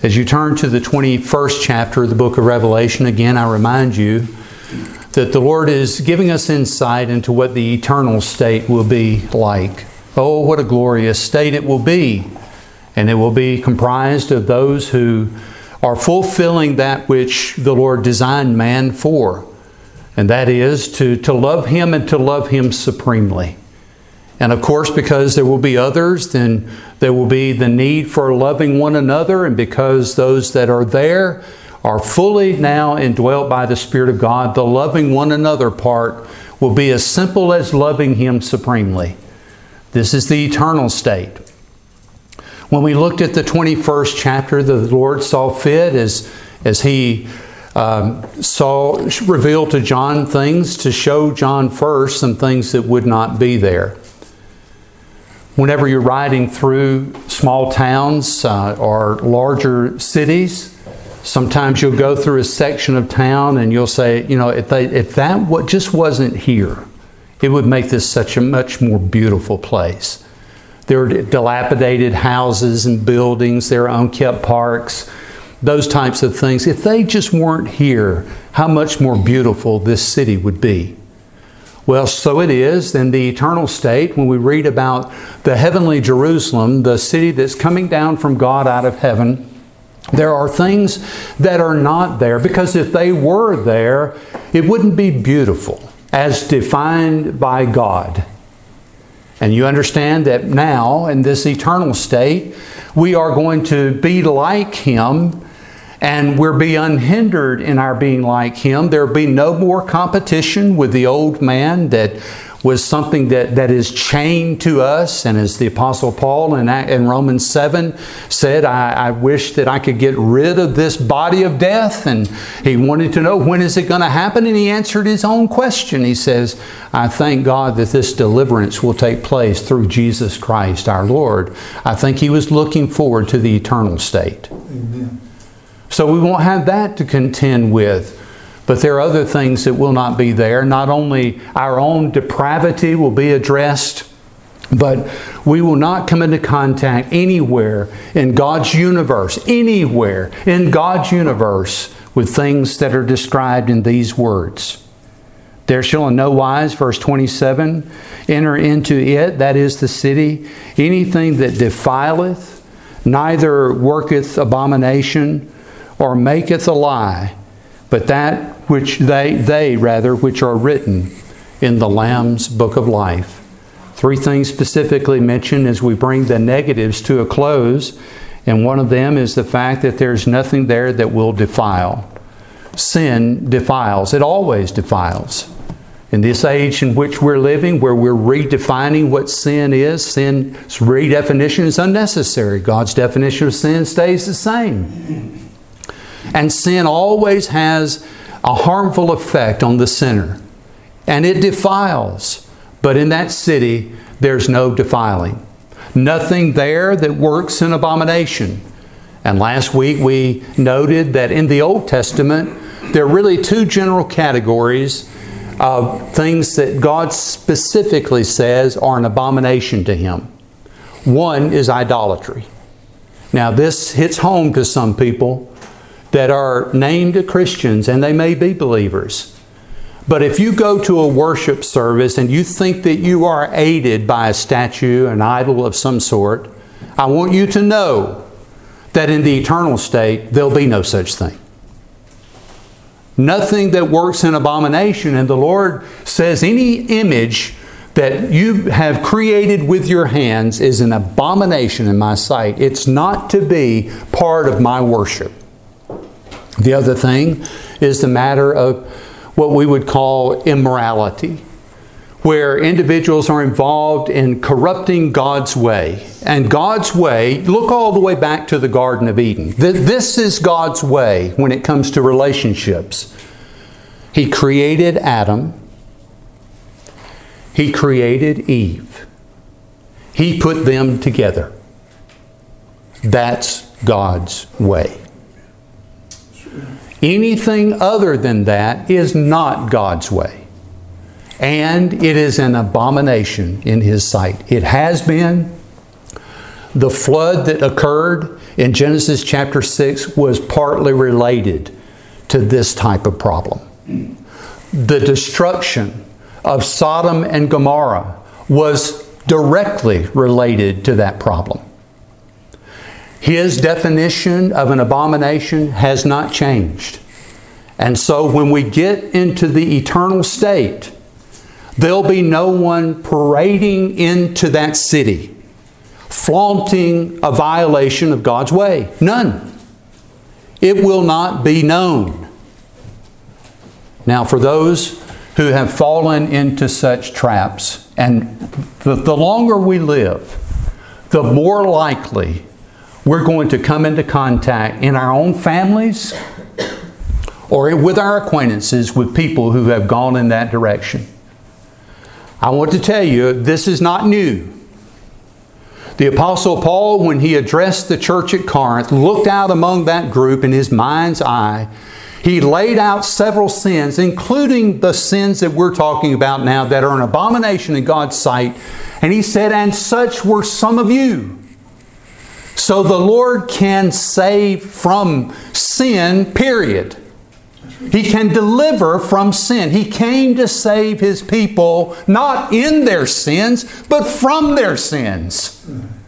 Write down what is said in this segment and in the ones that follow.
As you turn to the 21st chapter of the book of Revelation, again, I remind you that the Lord is giving us insight into what the eternal state will be like. Oh, what a glorious state it will be. And it will be comprised of those who are fulfilling that which the Lord designed man for. And that is to love Him and to love Him supremely. And of course, because there will be others, then there will be the need for loving one another. And because those that are there are fully now indwelt by the Spirit of God, the loving one another part will be as simple as loving Him supremely. This is the eternal state. When we looked at the 21st chapter, the Lord saw fit as He revealed to John things to show John first some things that would not be there. Whenever you're riding through small towns or larger cities, sometimes you'll go through a section of town and you'll say, you know, if that just wasn't here, it would make this such a much more beautiful place. There are dilapidated houses and buildings, there are unkept parks, those types of things. If they just weren't here, how much more beautiful this city would be. Well, so it is in the eternal state when we read about the heavenly Jerusalem, the city that's coming down from God out of heaven. There are things that are not there, because if they were there, it wouldn't be beautiful as defined by God. And you understand that now in this eternal state, we are going to be like Him, and we'll be unhindered in our being like Him. There will be no more competition with the old man that was something that is chained to us. And as the Apostle Paul in Romans 7 said, I wish that I could get rid of this body of death. And he wanted to know, when is it going to happen? And he answered his own question. He says, I thank God that this deliverance will take place through Jesus Christ our Lord. I think he was looking forward to the eternal state. Amen. So we won't have that to contend with. But there are other things that will not be there. Not only our own depravity will be addressed, but we will not come into contact anywhere in God's universe, anywhere in God's universe, with things that are described in these words. There shall in no wise, verse 27, enter into it, that is the city, anything that defileth, neither worketh abomination, or maketh a lie, but that which they which are written in the Lamb's book of life. Three things specifically mentioned as we bring the negatives to a close, and one of them is the fact that there's nothing there that will defile. Sin defiles. It always defiles. In this age in which we're living, where we're redefining what sin is, sin's redefinition is unnecessary. God's definition of sin stays the same. And sin always has a harmful effect on the sinner. And it defiles. But in that city, there's no defiling. Nothing there that works in abomination. And last week we noted that in the Old Testament, there are really two general categories of things that God specifically says are an abomination to Him. One is idolatry. Now this hits home to some people that are named Christians, and they may be believers. But if you go to a worship service and you think that you are aided by a statue, an idol of some sort, I want you to know that in the eternal state, there'll be no such thing. Nothing that works in abomination. And the Lord says any image that you have created with your hands is an abomination in my sight. It's not to be part of my worship. The other thing is the matter of what we would call immorality, where individuals are involved in corrupting God's way. And God's way, look all the way back to the Garden of Eden. This is God's way when it comes to relationships. He created Adam. He created Eve. He put them together. That's God's way. Anything other than that is not God's way. And it is an abomination in His sight. It has been. The flood that occurred in Genesis chapter 6 was partly related to this type of problem. The destruction of Sodom and Gomorrah was directly related to that problem. His definition of an abomination has not changed. And so when we get into the eternal state, there'll be no one parading into that city, flaunting a violation of God's way. None. It will not be known. Now, for those who have fallen into such traps, and the longer we live, the more likely we're going to come into contact in our own families or with our acquaintances with people who have gone in that direction. I want to tell you, this is not new. The Apostle Paul, when he addressed the church at Corinth, looked out among that group in his mind's eye. He laid out several sins, including the sins that we're talking about now that are an abomination in God's sight. And he said, and such were some of you. So the Lord can save from sin, period. He can deliver from sin. He came to save His people, not in their sins, but from their sins.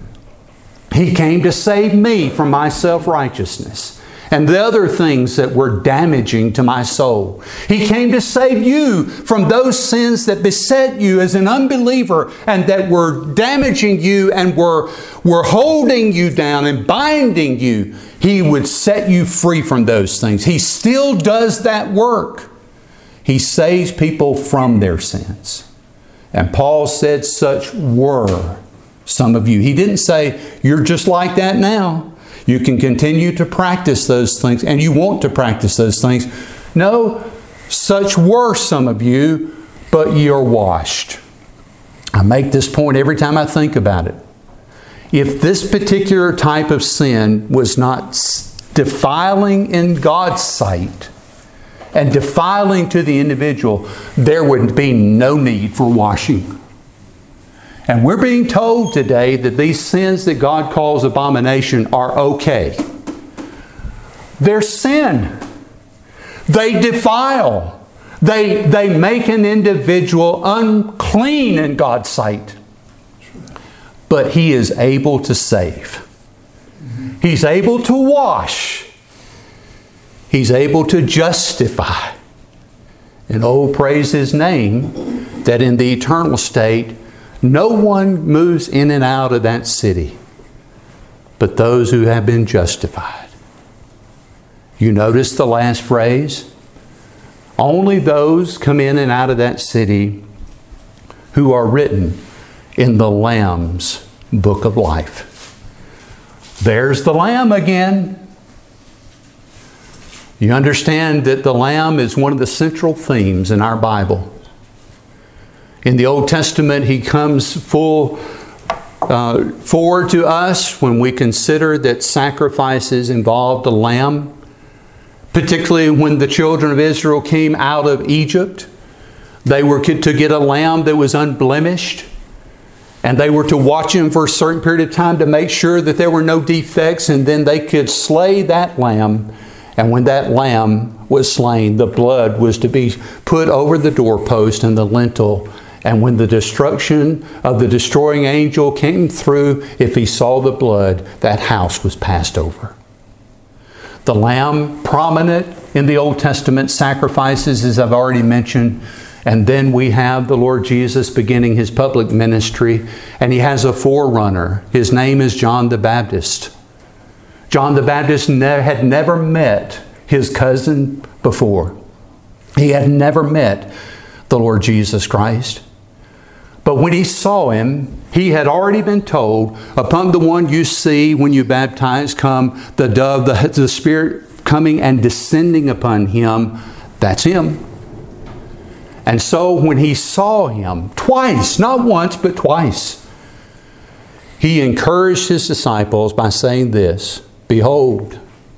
He came to save me from my self-righteousness and the other things that were damaging to my soul. He came to save you from those sins that beset you as an unbeliever and that were damaging you and were holding you down and binding you. He would set you free from those things. He still does that work. He saves people from their sins. And Paul said, such were some of you. He didn't say, you're just like that now. You can continue to practice those things, and you want to practice those things. No, such were some of you, but you're washed. I make this point every time I think about it. If this particular type of sin was not defiling in God's sight and defiling to the individual, there would be no need for washing. And we're being told today that these sins that God calls abomination are okay. They're sin. They defile. They make an individual unclean in God's sight. But He is able to save. He's able to wash. He's able to justify. And oh, praise His name, that in the eternal state, no one moves in and out of that city but those who have been justified. You notice the last phrase? Only those come in and out of that city who are written in the Lamb's book of life. There's the Lamb again. You understand that the Lamb is one of the central themes in our Bible. In the Old Testament, He comes forward to us when we consider that sacrifices involved a lamb, particularly when the children of Israel came out of Egypt. They were to get a lamb that was unblemished, and they were to watch him for a certain period of time to make sure that there were no defects, and then they could slay that lamb. And when that lamb was slain, the blood was to be put over the doorpost and the lintel. And when the destruction of the destroying angel came through, if he saw the blood, that house was passed over. The lamb, prominent in the Old Testament sacrifices, as I've already mentioned. And then we have the Lord Jesus beginning His public ministry, and He has a forerunner. His name is John the Baptist. John the Baptist had never met his cousin before. He had never met the Lord Jesus Christ. But when he saw Him, he had already been told, upon the one you see when you baptize come the dove, the Spirit coming and descending upon him. That's him. And so when he saw him twice, not once, but twice, he encouraged his disciples by saying this, behold,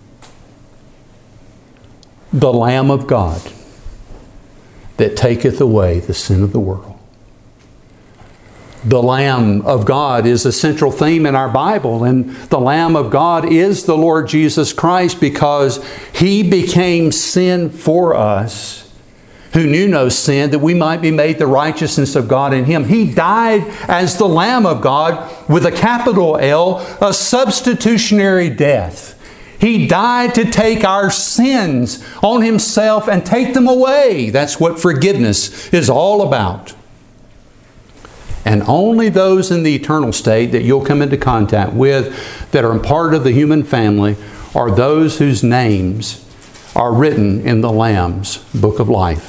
the Lamb of God that taketh away the sin of the world. The Lamb of God is a central theme in our Bible, and the Lamb of God is the Lord Jesus Christ because He became sin for us who knew no sin, that we might be made the righteousness of God in Him. He died as the Lamb of God with a capital L, a substitutionary death. He died to take our sins on Himself and take them away. That's what forgiveness is all about. And only those in the eternal state that you'll come into contact with that are part of the human family are those whose names are written in the Lamb's book of life.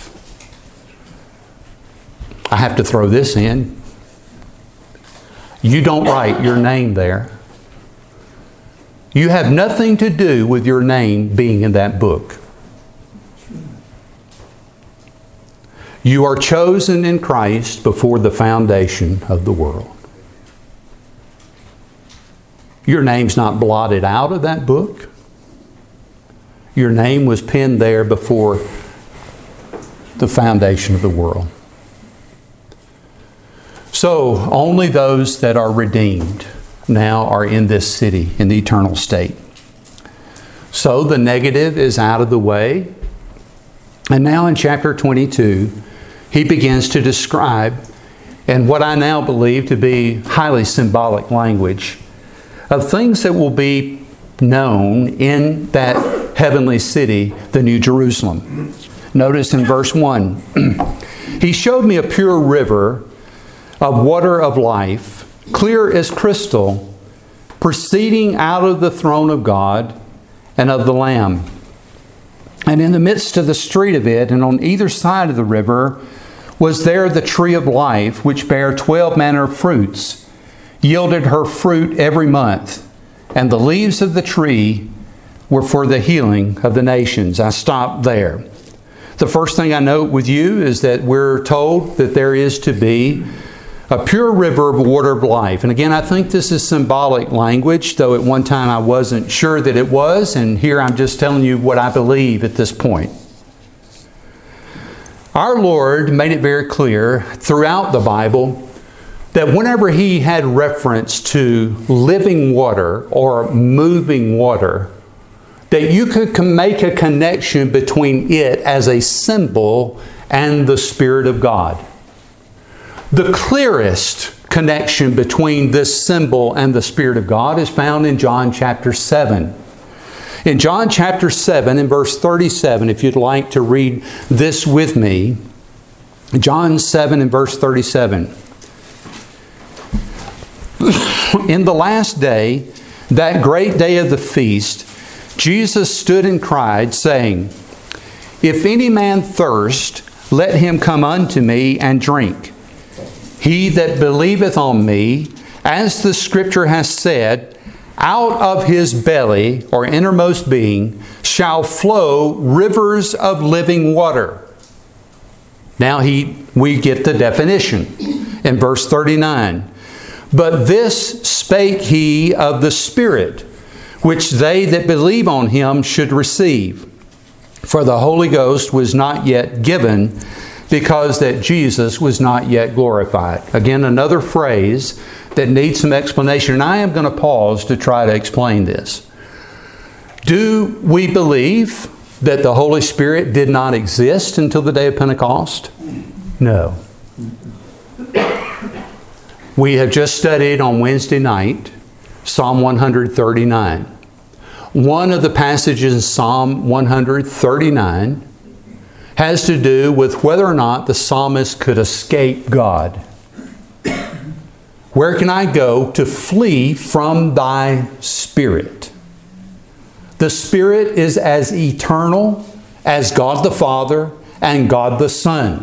I have to throw this in. You don't write your name there. You have nothing to do with your name being in that book. You are chosen in Christ before the foundation of the world. Your name's not blotted out of that book. Your name was penned there before the foundation of the world. So, only those that are redeemed now are in this city, in the eternal state. So, the negative is out of the way. And now in chapter 22, he begins to describe, in what I now believe to be highly symbolic language, of things that will be known in that heavenly city, the New Jerusalem. Notice in verse 1, He showed me a pure river of water of life, clear as crystal, proceeding out of the throne of God and of the Lamb. And in the midst of the street of it, and on either side of the river, was there the tree of life, which bare 12 manner of fruits, yielded her fruit every month, and the leaves of the tree were for the healing of the nations. I stopped there. The first thing I note with you is that we're told that there is to be a pure river of water of life. And again, I think this is symbolic language, though at one time I wasn't sure that it was, and here I'm just telling you what I believe at this point. Our Lord made it very clear throughout the Bible that whenever He had reference to living water or moving water, that you could make a connection between it as a symbol and the Spirit of God. The clearest connection between this symbol and the Spirit of God is found in John chapter 7. In John chapter 7, in verse 37, if you'd like to read this with me, John 7 and verse 37. In the last day, that great day of the feast, Jesus stood and cried, saying, If any man thirst, let him come unto me and drink. He that believeth on me, as the Scripture has said, out of his belly, or innermost being, shall flow rivers of living water. Now we get the definition in verse 39. But this spake he of the Spirit, which they that believe on Him should receive. For the Holy Ghost was not yet given, because that Jesus was not yet glorified. Again, another phrase that needs some explanation, and I am going to pause to try to explain this. Do we believe that the Holy Spirit did not exist until the day of Pentecost? No. We have just studied on Wednesday night Psalm 139. One of the passages in Psalm 139 has to do with whether or not the psalmist could escape God. Where can I go to flee from Thy Spirit? The Spirit is as eternal as God the Father and God the Son.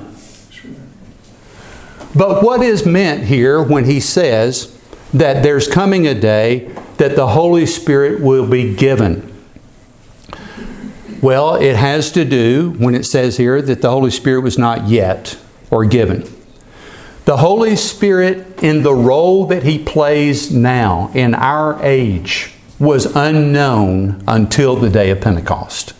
But what is meant here when he says that there's coming a day that the Holy Spirit will be given? Well, it has to do, when it says here, that the Holy Spirit was not yet or given. The Holy Spirit, in the role that He plays now in our age, was unknown until the day of Pentecost.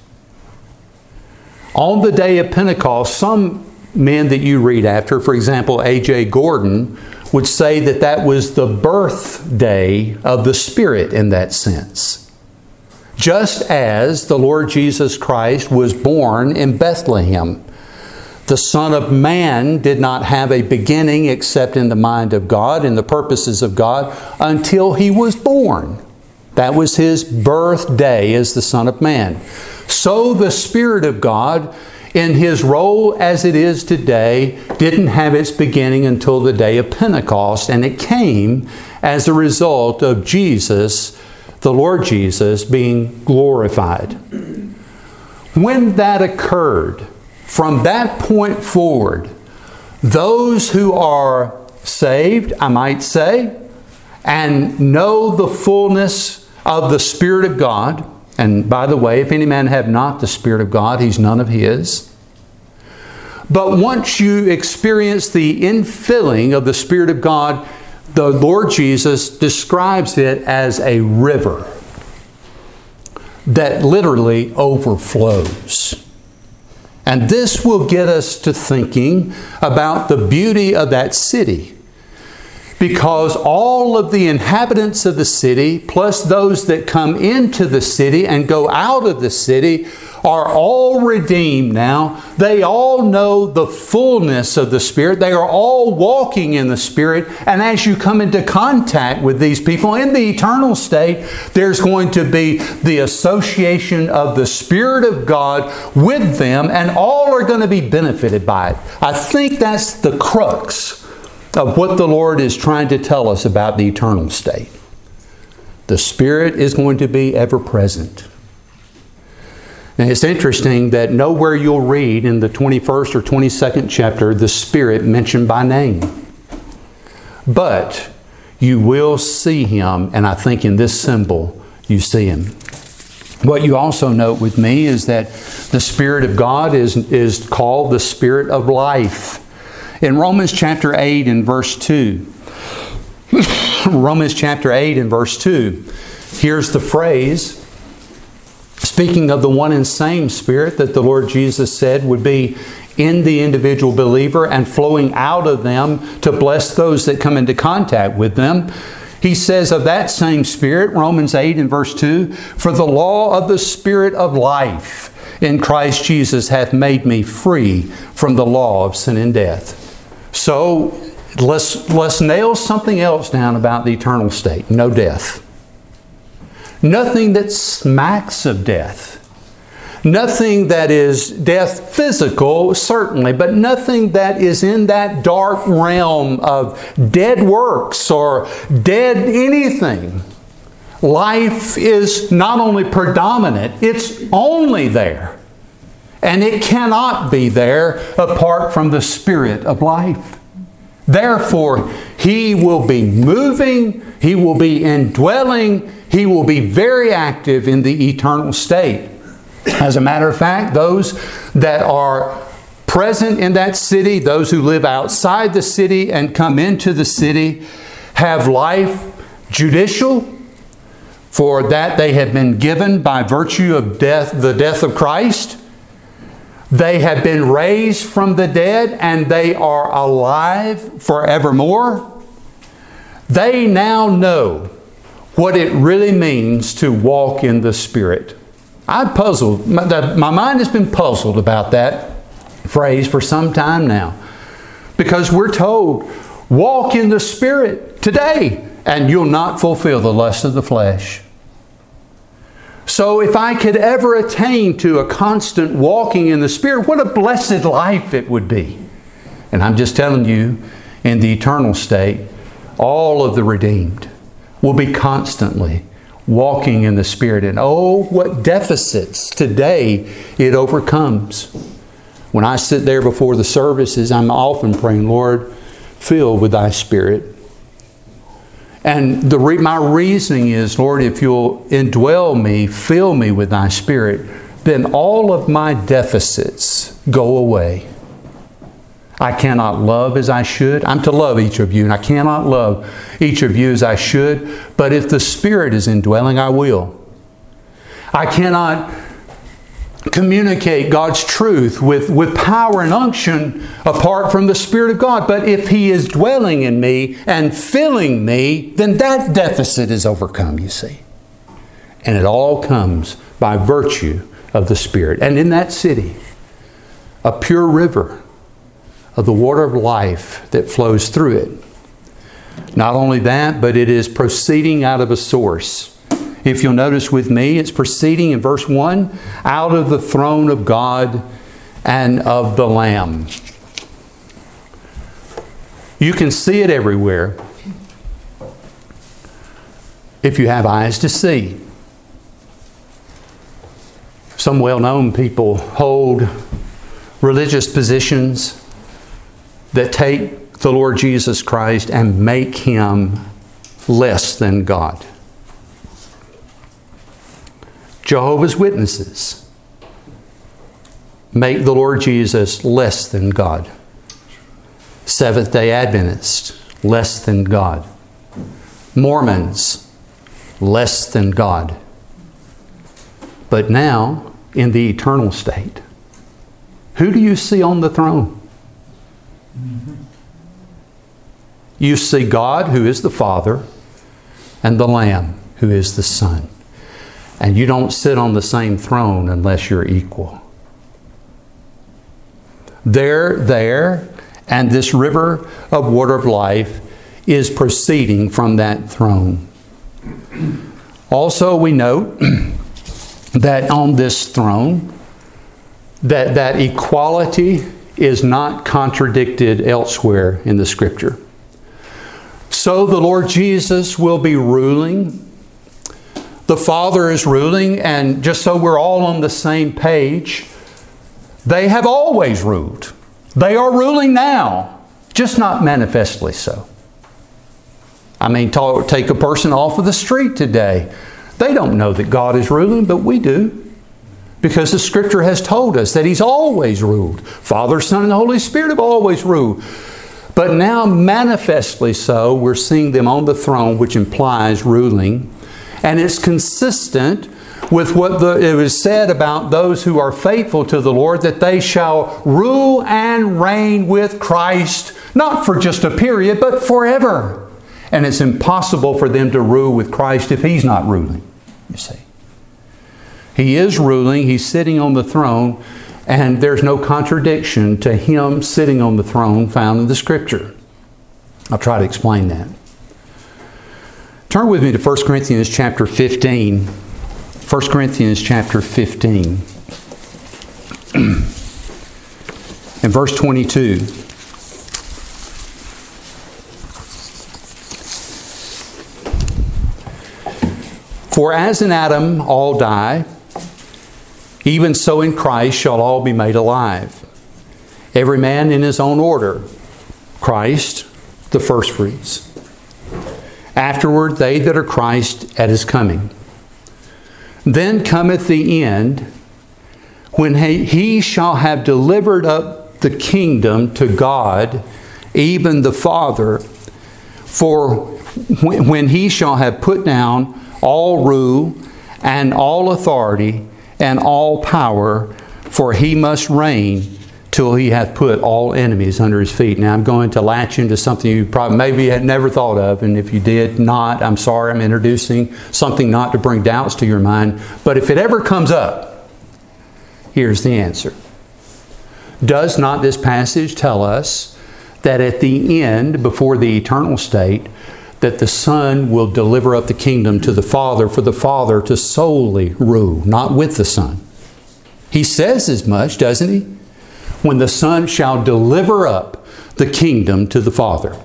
On the day of Pentecost, some men that you read after, for example, A.J. Gordon, would say that that was the birthday of the Spirit in that sense. Just as the Lord Jesus Christ was born in Bethlehem. The Son of Man did not have a beginning except in the mind of God and the purposes of God until He was born. That was His birthday as the Son of Man. So the Spirit of God, in His role as it is today, didn't have its beginning until the day of Pentecost, and it came as a result of Jesus, the Lord Jesus, being glorified. When that occurred, from that point forward, those who are saved, I might say, and know the fullness of the Spirit of God, and by the way, if any man have not the Spirit of God, he's none of His. But once you experience the infilling of the Spirit of God, the Lord Jesus describes it as a river that literally overflows. And this will get us to thinking about the beauty of that city. Because all of the inhabitants of the city, plus those that come into the city and go out of the city, are all redeemed now. They all know the fullness of the Spirit. They are all walking in the Spirit. And as you come into contact with these people in the eternal state, there's going to be the association of the Spirit of God with them, and all are going to be benefited by it. I think that's the crux of what the Lord is trying to tell us about the eternal state. The Spirit is going to be ever present. And it's interesting that nowhere you'll read in the 21st or 22nd chapter the Spirit mentioned by name. But you will see Him, and I think in this symbol you see Him. What you also note with me is that the Spirit of God is called the Spirit of life. In Romans chapter 8 and verse 2, Romans chapter 8 and verse 2, here's the phrase, speaking of the one and same Spirit that the Lord Jesus said would be in the individual believer and flowing out of them to bless those that come into contact with them. He says of that same Spirit, Romans 8 and verse 2, "For the law of the Spirit of life in Christ Jesus hath made me free from the law of sin and death." So let's nail something else down about the eternal state. No death. Nothing that smacks of death. Nothing that is death physical, certainly, but nothing that is in that dark realm of dead works or dead anything. Life is not only predominant, it's only there. And it cannot be there apart from the Spirit of life. Therefore, He will be moving, He will be indwelling, He will be very active in the eternal state. As a matter of fact, those that are present in that city, those who live outside the city and come into the city, have life judicial, for that they have been given by virtue of death, the death of Christ. They have been raised from the dead and they are alive forevermore. They now know what it really means to walk in the Spirit. I'm puzzled. My mind has been puzzled about that phrase for some time now. Because we're told, walk in the Spirit today and you'll not fulfill the lust of the flesh. So if I could ever attain to a constant walking in the Spirit, what a blessed life it would be. And I'm just telling you, in the eternal state, all of the redeemed will be constantly walking in the Spirit. And oh, what deficits today it overcomes. When I sit there before the services, I'm often praying, Lord, fill with Thy Spirit. And my reasoning is, Lord, if you'll indwell me, fill me with Thy Spirit, then all of my deficits go away. I cannot love as I should. I'm to love each of you, and I cannot love each of you as I should. But if the Spirit is indwelling, I will. I cannot communicate God's truth with power and unction apart from the Spirit of God. But if He is dwelling in me and filling me, then that deficit is overcome, you see. And it all comes by virtue of the Spirit. And in that city, a pure river of the water of life that flows through it. Not only that, but it is proceeding out of a source. If you'll notice with me, it's proceeding in verse 1, out of the throne of God and of the Lamb. You can see it everywhere if you have eyes to see. Some well-known people hold religious positions that take the Lord Jesus Christ and make Him less than God. Jehovah's Witnesses make the Lord Jesus less than God. Seventh-day Adventists, less than God. Mormons, less than God. But now, in the eternal state, who do you see on the throne? You see God, who is the Father, and the Lamb, who is the Son. And you don't sit on the same throne unless you're equal. They're there, and this river of water of life is proceeding from that throne. Also, we note that on this throne, that equality is not contradicted elsewhere in the Scripture. So the Lord Jesus will be ruling. The Father is ruling, and just so we're all on the same page, they have always ruled. They are ruling now, just not manifestly so. I mean, take a person off of the street today. They don't know that God is ruling, but we do. Because the Scripture has told us that He's always ruled. Father, Son, and the Holy Spirit have always ruled. But now, manifestly so, we're seeing them on the throne, which implies ruling. And it's consistent with what it was said about those who are faithful to the Lord, that they shall rule and reign with Christ, not for just a period, but forever. And it's impossible for them to rule with Christ if He's not ruling, you see. He is ruling, He's sitting on the throne, and there's no contradiction to Him sitting on the throne found in the Scripture. I'll try to explain that. Turn with me to 1 Corinthians chapter 15. 1 Corinthians chapter 15. And verse 22. For as in Adam all die, even so in Christ shall all be made alive. Every man in his own order. Christ, the firstfruits. Afterward, they that are Christ at His coming. Then cometh the end, when He shall have delivered up the kingdom to God, even the Father. For when He shall have put down all rule and all authority and all power, for He must reign till He hath put all enemies under His feet. Now I'm going to latch into something you probably maybe had never thought of, and if you did not, I'm sorry, I'm introducing something not to bring doubts to your mind. But if it ever comes up, here's the answer. Does not this passage tell us that at the end, before the eternal state, that the Son will deliver up the kingdom to the Father, for the Father to solely rule, not with the Son? He says as much, doesn't He? When the Son shall deliver up the kingdom to the Father.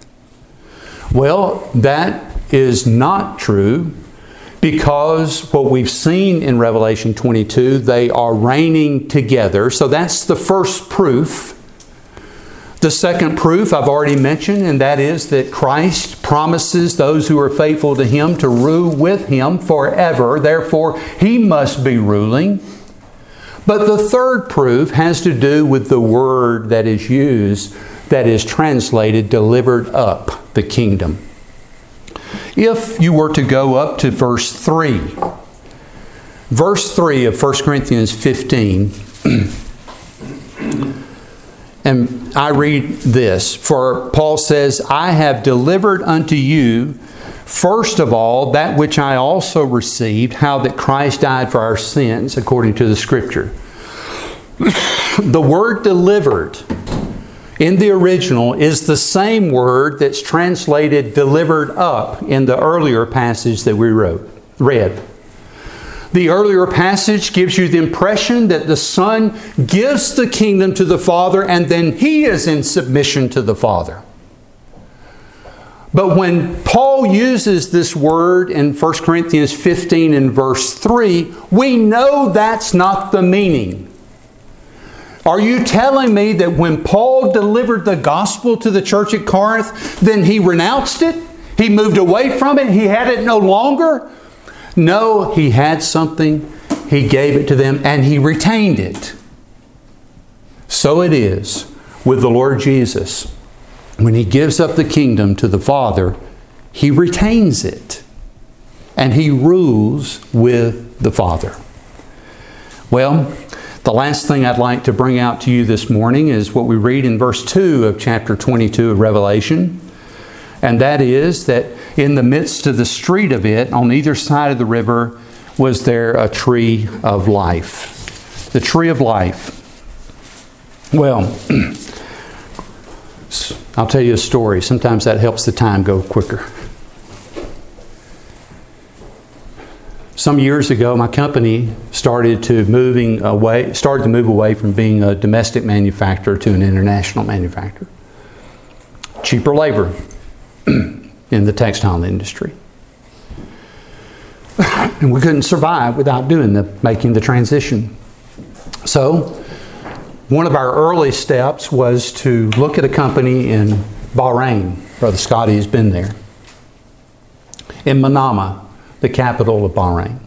Well, that is not true, because what we've seen in Revelation 22, they are reigning together. So that's the first proof. The second proof I've already mentioned, and that is that Christ promises those who are faithful to Him to rule with Him forever. Therefore, He must be ruling. But the third proof has to do with the word that is used, that is translated, delivered up the kingdom. If you were to go up to verse 3, Verse 3 of 1 Corinthians 15, and I read this. For Paul says, I have delivered unto you, first of all, that which I also received, how that Christ died for our sins, according to the Scripture. The word delivered in the original is the same word that's translated delivered up in the earlier passage that we read. The earlier passage gives you the impression that the Son gives the kingdom to the Father and then He is in submission to the Father. But when Paul uses this word in 1 Corinthians 15 and verse 3, we know that's not the meaning. Are you telling me that when Paul delivered the gospel to the church at Corinth, then he renounced it? He moved away from it? He had it no longer? No, he had something, he gave it to them, and he retained it. So it is with the Lord Jesus. When He gives up the kingdom to the Father, He retains it. And He rules with the Father. Well, the last thing I'd like to bring out to you this morning is what we read in verse 2 of chapter 22 of Revelation. And that is that in the midst of the street of it, on either side of the river, was there a tree of life. The tree of life. Well, I'll tell you a story. Sometimes that helps the time go quicker. Some years ago, my company started to move away from being a domestic manufacturer to an international manufacturer. Cheaper labor in the textile industry. And we couldn't survive without making the transition. So, one of our early steps was to look at a company in Bahrain. Brother Scotty has been there. In Manama, the capital of Bahrain.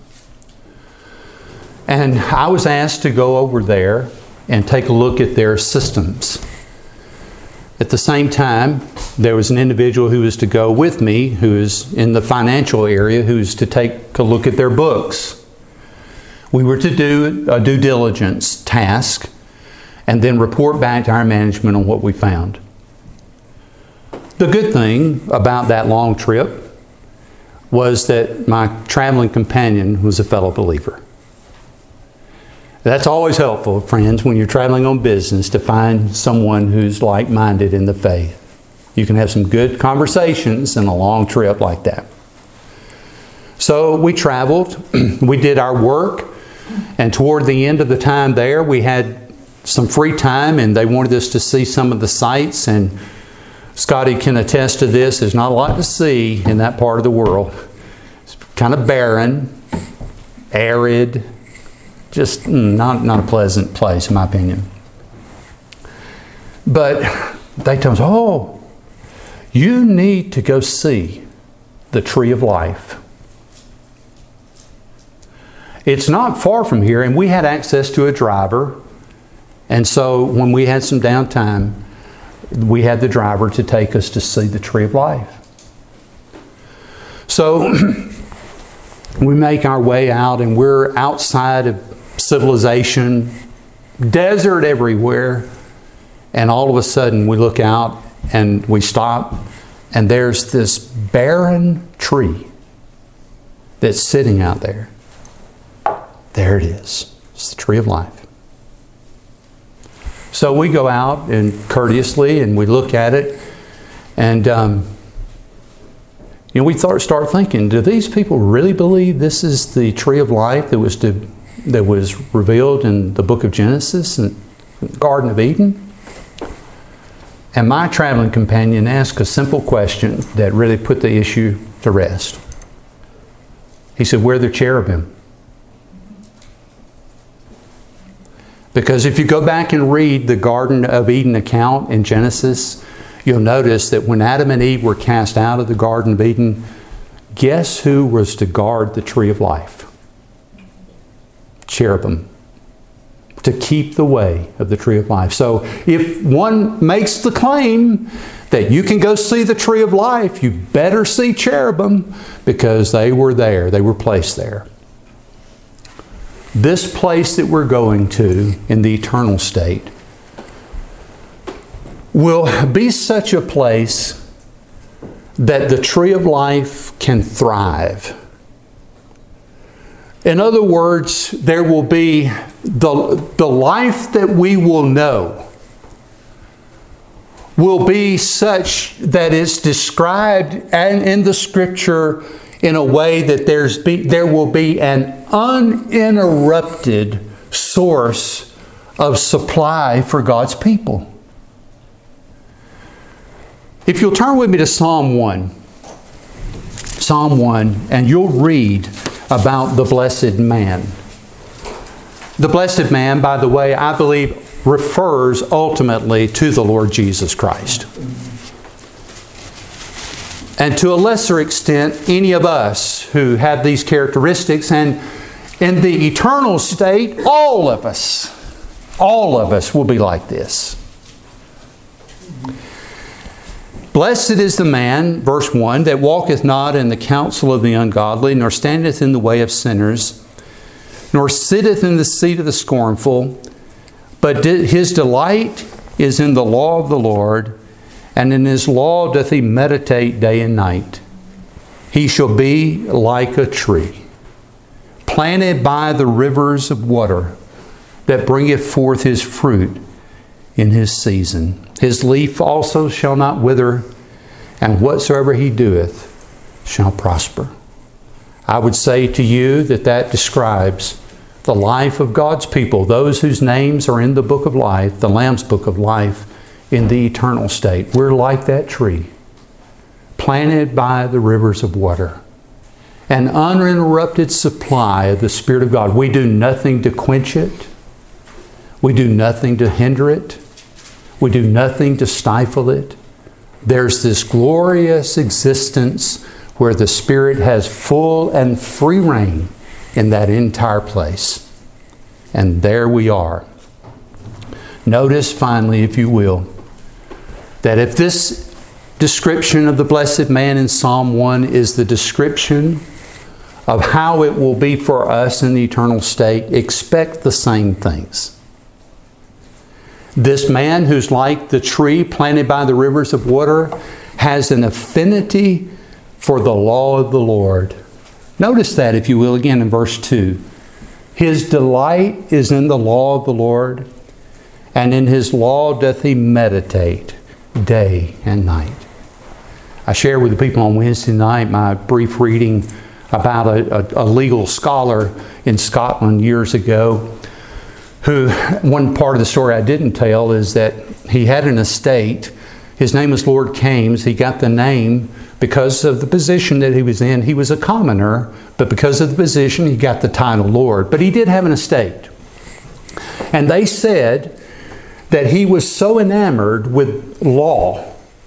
And I was asked to go over there and take a look at their systems. At the same time, there was an individual who was to go with me, who is in the financial area, who was to take a look at their books. We were to do a due diligence task and then report back to our management on what we found. The good thing about that long trip was that my traveling companion was a fellow believer. That's always helpful, friends, when you're traveling on business, to find someone who's like-minded in the faith. You can have some good conversations in a long trip like that. So we traveled, we did our work, and toward the end of the time there, we had some free time, and they wanted us to see some of the sights, and Scotty can attest to this. There's not a lot to see in that part of the world. It's kind of barren, arid, just not a pleasant place, in my opinion. But they told us, oh, you need to go see the Tree of Life. It's not far from here, and we had access to a driver. And so when we had some downtime, we had the driver to take us to see the Tree of Life. So we make our way out, and we're outside of civilization, desert everywhere, and all of a sudden we look out and we stop, and there's this barren tree that's sitting out there. There it is. It's the Tree of Life. So we go out and courteously and we look at it, and we start thinking, do these people really believe this is the Tree of Life that was revealed in the book of Genesis and the Garden of Eden? And my traveling companion asked a simple question that really put the issue to rest. He said, where are the cherubim? Because if you go back and read the Garden of Eden account in Genesis, you'll notice that when Adam and Eve were cast out of the Garden of Eden, guess who was to guard the Tree of Life? Cherubim. To keep the way of the Tree of Life. So if one makes the claim that you can go see the Tree of Life, you better see cherubim, because they were there. They were placed there. this place that we're going to in the eternal state will be such a place that the tree of life can thrive. In other words, there will be the life that we will know will be such that it's described in the Scripture in a way that there will be an uninterrupted source of supply for God's people. If you'll turn with me to Psalm 1. Psalm 1, and you'll read about the blessed man. The blessed man, by the way, I believe refers ultimately to the Lord Jesus Christ. And to a lesser extent, any of us who have these characteristics, and in the eternal state, all of us will be like this. Blessed is the man, verse 1, that walketh not in the counsel of the ungodly, nor standeth in the way of sinners, nor sitteth in the seat of the scornful, but his delight is in the law of the Lord, and in his law doth he meditate day and night. He shall be like a tree, planted by the rivers of water, that bringeth forth his fruit in his season. His leaf also shall not wither, and whatsoever he doeth shall prosper. I would say to you that describes the life of God's people, those whose names are in the book of life, the Lamb's book of life, in the eternal state. We're like that tree, planted by the rivers of water. An uninterrupted supply of the Spirit of God. We do nothing to quench it. We do nothing to hinder it. We do nothing to stifle it. There's this glorious existence where the Spirit has full and free reign in that entire place. And there we are. Notice finally, if you will, that if this description of the blessed man in Psalm 1 is the description of how it will be for us in the eternal state, expect the same things. This man who's like the tree planted by the rivers of water has an affinity for the law of the Lord. Notice that, if you will, again in verse 2. His delight is in the law of the Lord, and in his law doth he meditate day and night. I shared with the people on Wednesday night my brief reading about a legal scholar in Scotland years ago, who, one part of the story I didn't tell is that he had an estate. His name was Lord Kames. He got the name because of the position that he was in. He was a commoner, but because of the position, he got the title Lord. But he did have an estate. And they said that he was so enamored with law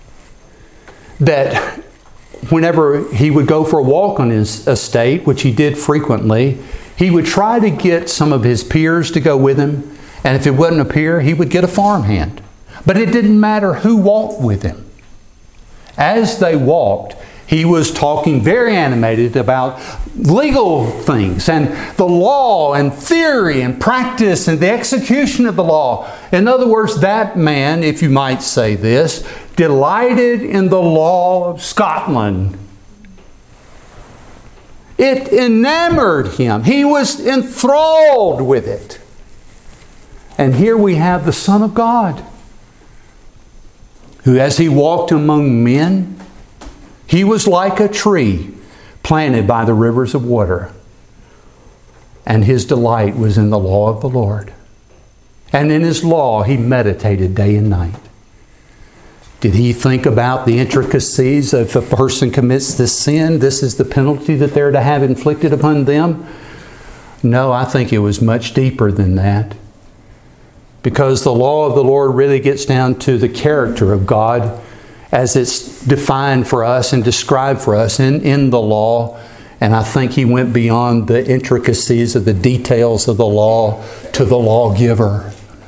that whenever he would go for a walk on his estate, which he did frequently, he would try to get some of his peers to go with him. And if it wasn't a peer, he would get a farmhand. But it didn't matter who walked with him. As they walked, he was talking very animated about legal things and the law and theory and practice and the execution of the law. In other words, that man, if you might say this, delighted in the law of Scotland. It enamored him. He was enthralled with it. And here we have the Son of God, who as he walked among men, he was like a tree planted by the rivers of water. And his delight was in the law of the Lord. And in his law he meditated day and night. Did he think about the intricacies of if a person commits this sin, this is the penalty that they're to have inflicted upon them? No, I think it was much deeper than that. Because the law of the Lord really gets down to the character of God as it's defined for us and described for us in the law. And I think he went beyond the intricacies of the details of the law to the lawgiver.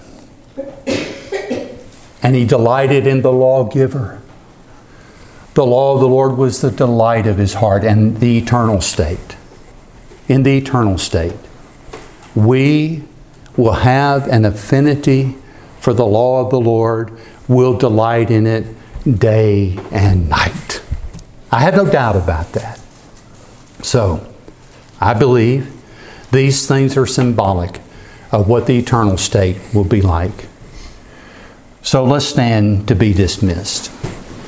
And he delighted in the lawgiver. The law of the Lord was the delight of his heart and the eternal state. In the eternal state, we will have an affinity for the law of the Lord, will delight in it day and night. I have no doubt about that. So, I believe these things are symbolic of what the eternal state will be like. So let's stand to be dismissed.